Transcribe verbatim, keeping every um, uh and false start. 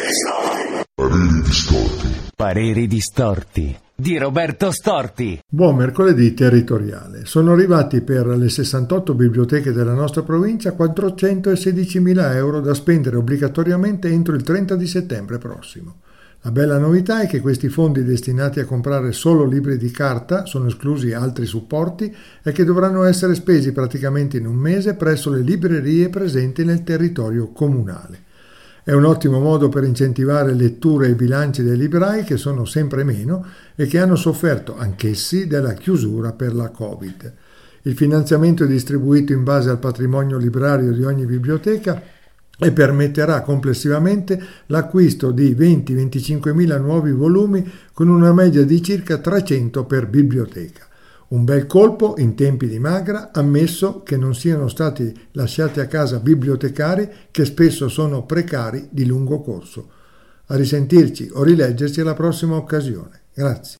Pareri distorti. Pareri distorti di Roberto Storti. Buon mercoledì territoriale. Sono arrivati per le sessantotto biblioteche della nostra provincia quattrocentosedicimila euro da spendere obbligatoriamente entro il trenta di settembre prossimo. La bella novità è che questi fondi destinati a comprare solo libri di carta, sono esclusi altri supporti, e che dovranno essere spesi praticamente in un mese presso le librerie presenti nel territorio comunale. È un ottimo modo per incentivare letture e bilanci dei librai, che sono sempre meno e che hanno sofferto anch'essi della chiusura per la Covid. Il finanziamento è distribuito in base al patrimonio librario di ogni biblioteca e permetterà complessivamente l'acquisto di venti venticinquemila nuovi volumi con una media di circa trecento per biblioteca. Un bel colpo in tempi di magra, ammesso che non siano stati lasciati a casa bibliotecari che spesso sono precari di lungo corso. A risentirci o rileggerci alla prossima occasione. Grazie.